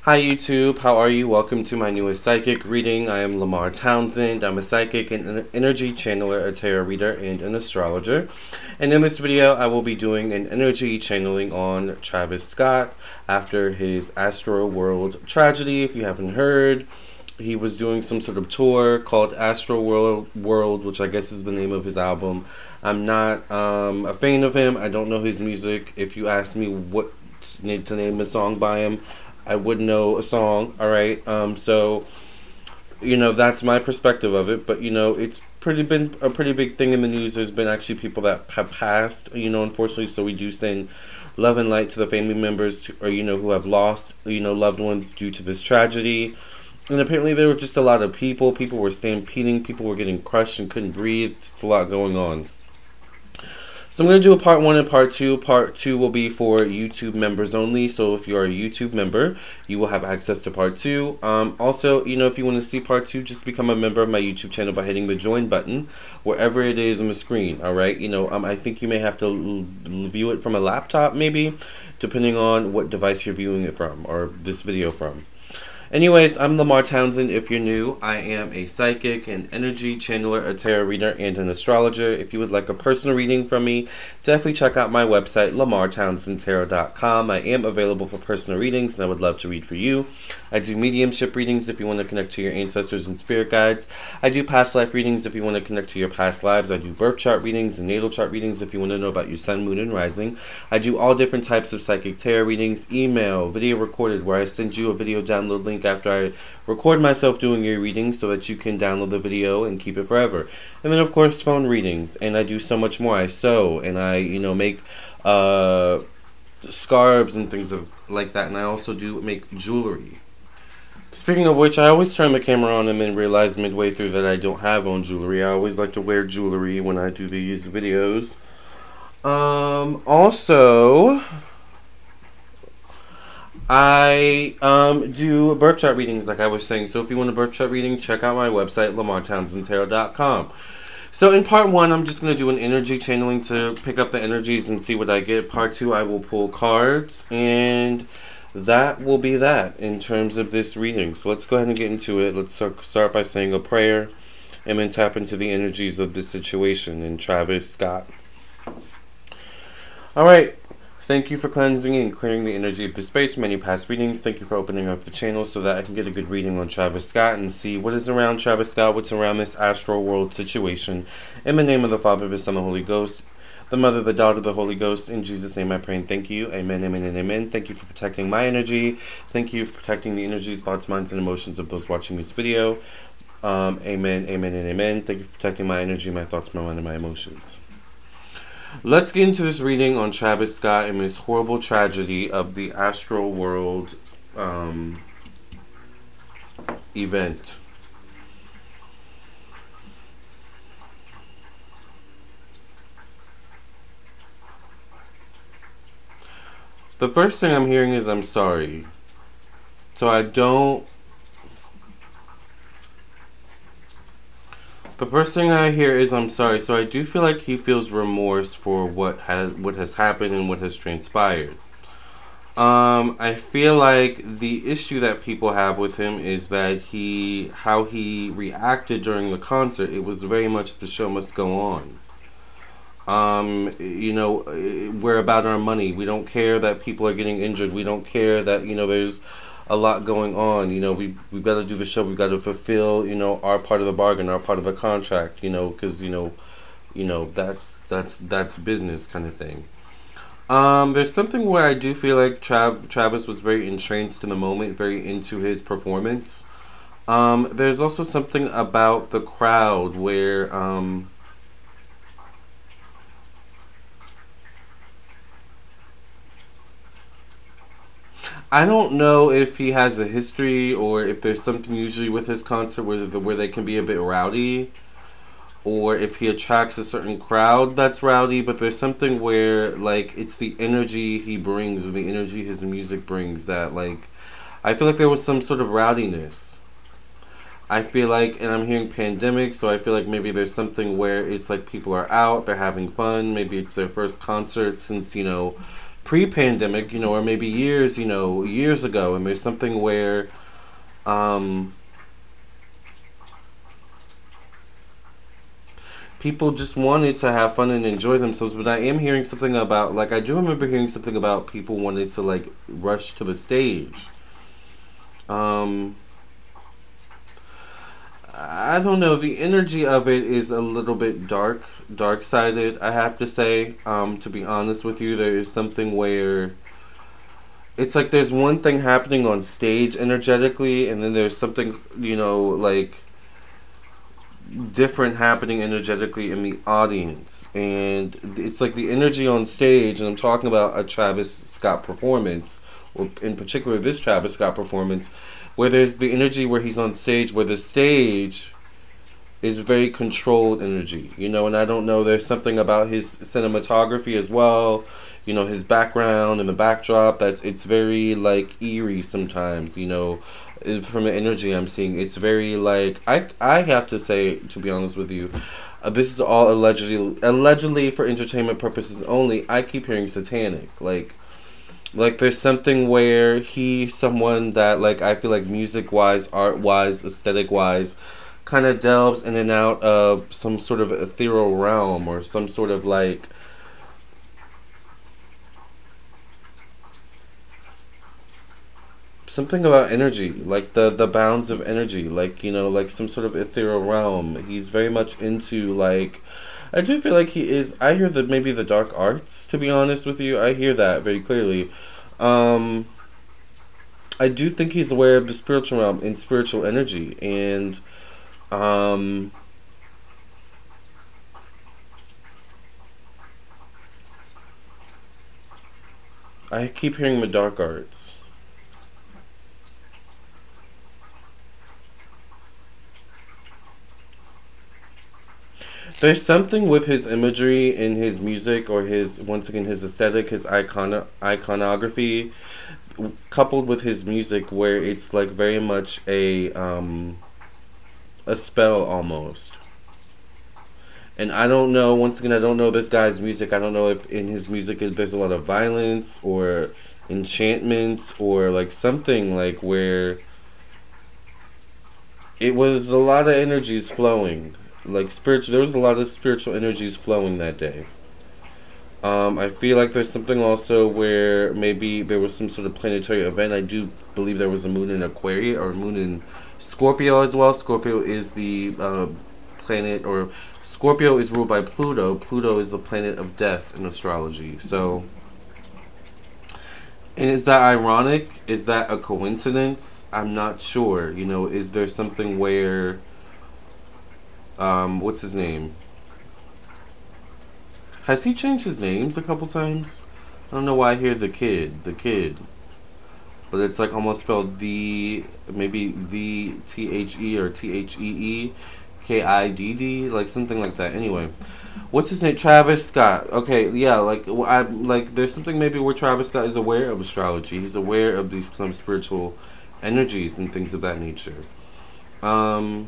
Hi YouTube, how are you? Welcome to my newest psychic reading. I am Lamar Townsend. I'm a psychic and an energy channeler, a tarot reader, and an astrologer. And in this video, I will be doing an energy channeling on Travis Scott after his Astro World tragedy. If you haven't heard, he was doing some sort of tour called Astro World, which I guess is the name of his album. I'm not a fan of him. I don't know his music. If you ask me what to name a song by him, I wouldn't know a song. All right. So that's my perspective of it. But it's been a pretty big thing in the news. There's been actually people that have passed. Unfortunately. So we do send love and light to the family members or who have lost loved ones due to this tragedy. And apparently there were just a lot of people. People were stampeding. People were getting crushed and couldn't breathe. It's a lot going on. So I'm going to do a part 1 and part 2. Part 2 will be for YouTube members only. So if you're a YouTube member, you will have access to part 2. Also, if you want to see part 2, just become a member of my YouTube channel by hitting the join button wherever it is on the screen. All right. I think you may have to view it from a laptop, maybe, depending on what device you're viewing it from or this video from. Anyways, I'm Lamar Townsend. If you're new, I am a psychic, an energy channeler, a tarot reader, and an astrologer. If you would like a personal reading from me, definitely check out my website, lamartownsendtarot.com. I am available for personal readings, and I would love to read for you. I do mediumship readings if you want to connect to your ancestors and spirit guides. I do past life readings if you want to connect to your past lives. I do birth chart readings and natal chart readings if you want to know about your sun, moon, and rising. I do all different types of psychic tarot readings, email, video recorded, where I send you a video download link after I record myself doing your reading so that you can download the video and keep it forever. And then of course phone readings, and I do so much more. I sew and I make scarves and things like that, and I also do make jewelry. Speaking of which, I always turn the camera on and then realize midway through that I don't have on jewelry. I always like to wear jewelry when I do these videos. Also, I do birth chart readings, like I was saying. So if you want a birth chart reading, check out my website, lamartownsendtarot.com. So in part 1, I'm just going to do an energy channeling to pick up the energies and see what I get. Part 2, I will pull cards, and that will be that in terms of this reading. So let's go ahead and get into it. Let's start by saying a prayer and then tap into the energies of this situation in Travis Scott. All right. Thank you for cleansing and clearing the energy of the space from any past readings. Thank you for opening up the channel so that I can get a good reading on Travis Scott and see what is around Travis Scott, what's around this astral world situation. In the name of the Father, the Son, the Holy Ghost, the Mother, the Daughter, the Holy Ghost. In Jesus' name I pray and thank you. Amen, amen, and amen. Thank you for protecting my energy. Thank you for protecting the energies, thoughts, minds, and emotions of those watching this video. Amen, amen, and amen. Thank you for protecting my energy, my thoughts, my mind, and my emotions. Let's get into this reading on Travis Scott and this horrible tragedy of the Astral World event. The first thing I'm hearing is I'm sorry. So the first thing I hear is I'm sorry. So I do feel like he feels remorse for what has happened and what has transpired. I feel like the issue that people have with him is that how he reacted during the concert. It was very much the show must go on. We're about our money. We don't care that people are getting injured. We don't care that there's a lot going on. We've got to do the show. We've got to fulfill our part of the bargain, our part of the contract. Because that's business kind of thing. There's something where I do feel like Travis was very entranced in the moment, very into his performance. There's also something about the crowd where I don't know if he has a history or if there's something usually with his concert where they can be a bit rowdy, or if he attracts a certain crowd that's rowdy, but there's something where it's the energy he brings or the energy his music brings that I feel like there was some sort of rowdiness. I feel like, and I'm hearing pandemic, so I feel like maybe there's something where it's like people are out, they're having fun, maybe it's their first concert since pre-pandemic, or maybe years, years ago, and there's something where um, people just wanted to have fun and enjoy themselves. But I am hearing something about, like, I do remember hearing something about people wanted to like rush to the stage. Um, I don't know. The energy of it is a little bit dark sided. I have to say. To be honest with you, there is something where it's like there's one thing happening on stage energetically, and then there's something like different happening energetically in the audience, and it's like the energy on stage. And I'm talking about a Travis Scott performance, or in particular this Travis Scott performance, where there's the energy where he's on stage, where the stage is very controlled energy, and I don't know, there's something about his cinematography as well, his background and the backdrop, it's very like eerie sometimes, from the energy I'm seeing. It's very like, I have to say, to be honest with you, this is all allegedly for entertainment purposes only. I keep hearing satanic, like there's something where he's someone that, like, I feel like music wise, art wise, aesthetic wise, kind of delves in and out of some sort of ethereal realm, or some sort of like something about energy, like the bounds of energy, like, like some sort of ethereal realm. He's very much into, like, I do feel like he is. I hear that maybe the dark arts, to be honest with you. I hear that very clearly. um I do think he's aware of the spiritual realm and spiritual energy, and um I keep hearing the dark arts. There's something with his imagery in his music, or his, once again, his aesthetic, his iconography, coupled with his music, where it's like very much a spell almost. And I don't know. Once again, I don't know this guy's music. I don't know if in his music there's a lot of violence or enchantments, or like something like where it was a lot of energies flowing, like spiritual. There was a lot of spiritual energies flowing that day. I feel like there's something also where maybe there was some sort of planetary event. I do believe there was a moon in Aquarius, or moon in Scorpio as well. Scorpio is the planet, or Scorpio is ruled by Pluto. Pluto is the planet of death in astrology. So, and is that ironic? Is that a coincidence? I'm not sure. Is there something where, what's his name? Has he changed his names a couple times? I don't know why I hear the kid, but it's like almost spelled the, maybe the THE or THEEKIDD, like something like that. Anyway, what's his name? Travis Scott. Okay, yeah, like I like. There's something maybe where Travis Scott is aware of astrology. He's aware of these kind of spiritual energies and things of that nature. Um,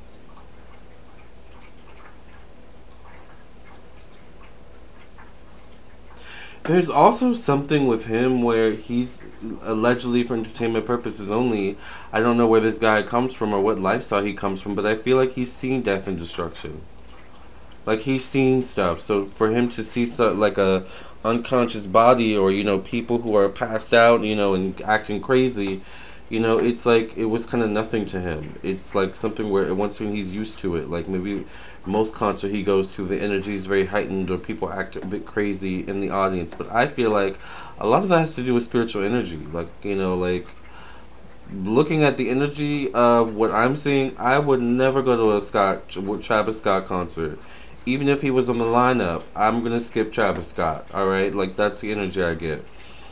There's also something with him where he's allegedly for entertainment purposes only. I don't know where this guy comes from or what lifestyle he comes from, but I feel like he's seen death and destruction. Like he's seen stuff. So for him to see like a unconscious body, or people who are passed out, and acting crazy, it's like it was kind of nothing to him. It's like something where once again he's used to it. Like maybe most concert he goes to, the energy is very heightened, or people act a bit crazy in the audience. But I feel like a lot of that has to do with spiritual energy. Like like looking at the energy of what I'm seeing, I would never go to a Travis Scott concert. Even if he was on the lineup, I'm gonna skip Travis Scott. All right, like that's the energy I get.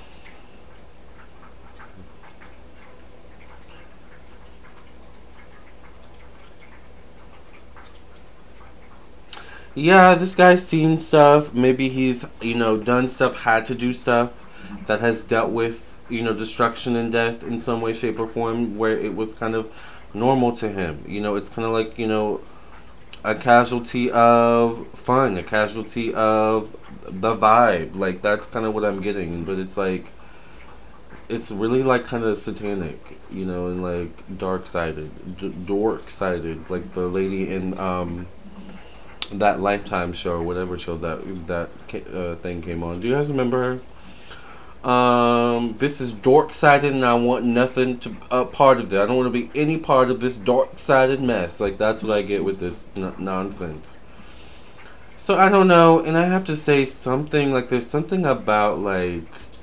Yeah, this guy's seen stuff. Maybe he's, done stuff, had to do stuff that has dealt with, destruction and death in some way, shape, or form, where it was kind of normal to him. It's kind of like, a casualty of fun, a casualty of the vibe. Like, that's kind of what I'm getting. But it's like, it's really like kind of satanic, you know, and like dark sided, dork sided, like the lady in that Lifetime show, or whatever show that thing came on. Do you guys remember her? This is dork sided, and I want nothing to part of it. I don't want to be any part of this dork sided mess. Like, that's what I get with this nonsense. So I don't know, and I have to say something like there's something about like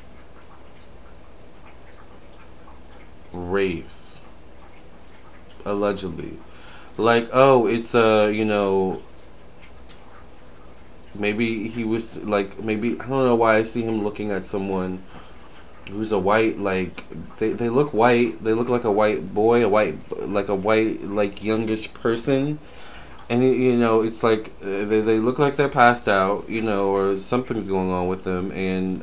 race, allegedly, like, oh, it's a, you know, maybe he was like, maybe I don't know why I see him looking at someone who's a white, like they look white, they look like a white boy, a white, like a white, like youngish person, and you know, it's like they look like they're passed out, you know, or something's going on with them, and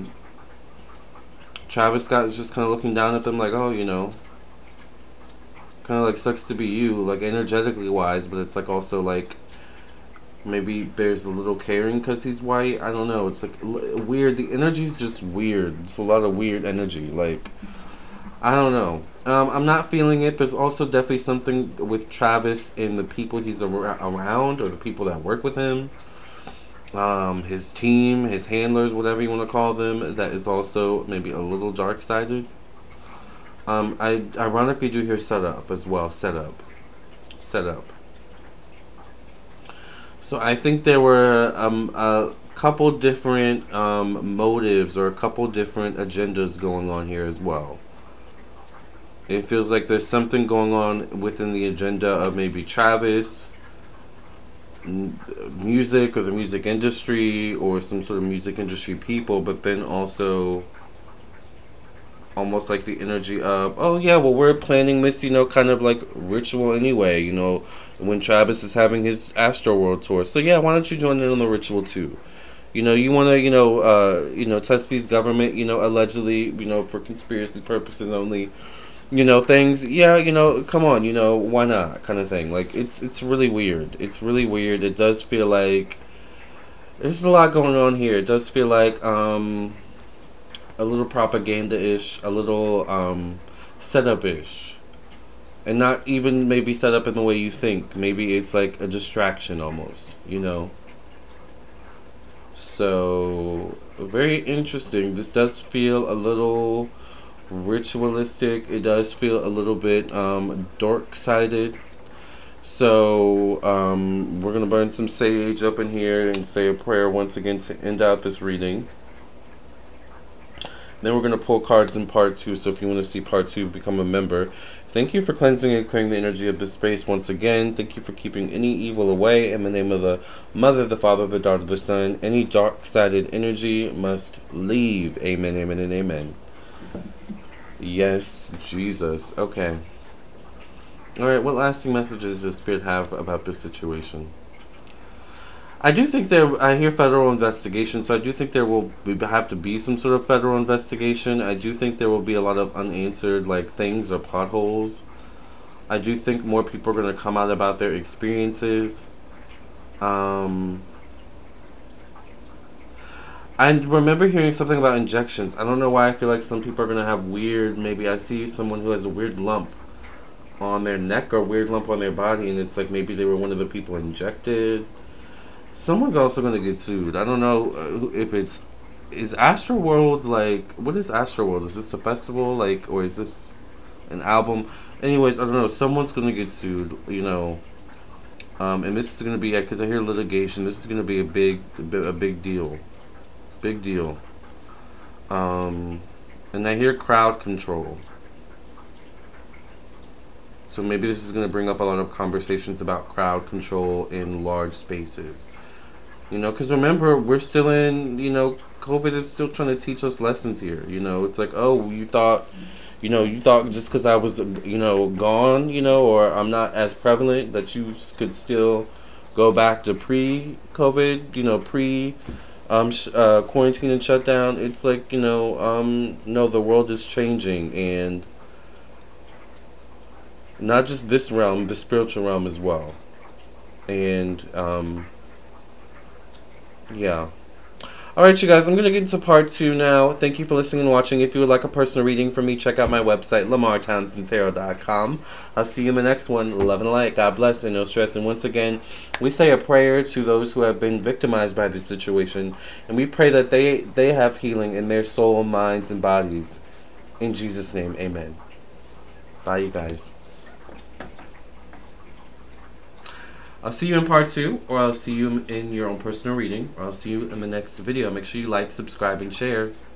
Travis Scott is just kind of looking down at them like, oh, you know, kind of like sucks to be you, like energetically wise, but it's like also like maybe there's a little caring because he's white. I don't know. It's like weird. The energy's just weird. It's a lot of weird energy. Like, I don't know. I'm not feeling it. There's also definitely something with Travis and the people he's around, or the people that work with him. His team, his handlers, whatever you want to call them, that is also maybe a little dark sided. I ironically do hear setup as well. Setup. So I think there were a couple different motives, or a couple different agendas going on here as well. It feels like there's something going on within the agenda of maybe Travis, music, or the music industry, or some sort of music industry people, but then also almost like the energy of, oh yeah, well, we're planning this, you know, kind of like ritual anyway, you know, when Travis is having his Astroworld tour. So yeah, why don't you join in on the ritual too? You know, you want to, Tuskegee government, you know, allegedly, you know, for conspiracy purposes only, you know, things. Yeah, you know, come on, you know, why not, kind of thing. Like, it's really weird. It's really weird. It does feel like there's a lot going on here. It does feel like a little propaganda-ish, a little setup-ish. And not even maybe set up in the way you think. Maybe it's like a distraction almost, you know? So, very interesting. This does feel a little ritualistic. It does feel a little bit dark-sided. So, we're going to burn some sage up in here and say a prayer once again to end out this reading. Then we're going to pull cards in part 2, so if you want to see part 2, become a member. Thank you for cleansing and clearing the energy of this space once again. Thank you for keeping any evil away. In the name of the Mother, the Father, the Daughter, the Son, any dark-sided energy must leave. Amen, amen, and amen. Yes, Jesus. Okay. Alright, what lasting messages does Spirit have about this situation? I do think I hear federal investigation, so I do think there will have to be some sort of federal investigation. I do think there will be a lot of unanswered, like, things or potholes. I do think more people are going to come out about their experiences. I remember hearing something about injections. I don't know why I feel like some people are going to have weird, maybe I see someone who has a weird lump on their neck or a weird lump on their body, and it's like maybe they were one of the people injected. Someone's also going to get sued. I don't know if it's... Is Astroworld, like... What is Astroworld? Is this a festival? Like, or is this an album? Anyways, I don't know. Someone's going to get sued, you know. And this is going to be... Because I hear litigation. This is going to be a big deal. Big deal. And I hear crowd control. So maybe this is going to bring up a lot of conversations about crowd control in large spaces. You know, because remember, we're still in, you know, COVID is still trying to teach us lessons here. You know, it's like, oh, you thought just because I was, you know, gone, you know, or I'm not as prevalent that you could still go back to pre-COVID, you know, quarantine and shutdown. It's like, you know, no, the world is changing, and not just this realm, the spiritual realm as well. And, yeah. Alright, you guys, I'm going to get into part 2 now. Thank you for listening and watching. If you would like a personal reading from me, check out my website, LamarTownsendTarot.com. I'll see you in the next one. Love and light. God bless and no stress. And once again, we say a prayer to those who have been victimized by this situation. And we pray that they have healing in their soul, minds, and bodies. In Jesus' name, amen. Bye, you guys. I'll see you in part 2, or I'll see you in your own personal reading, or I'll see you in the next video. Make sure you like, subscribe, and share.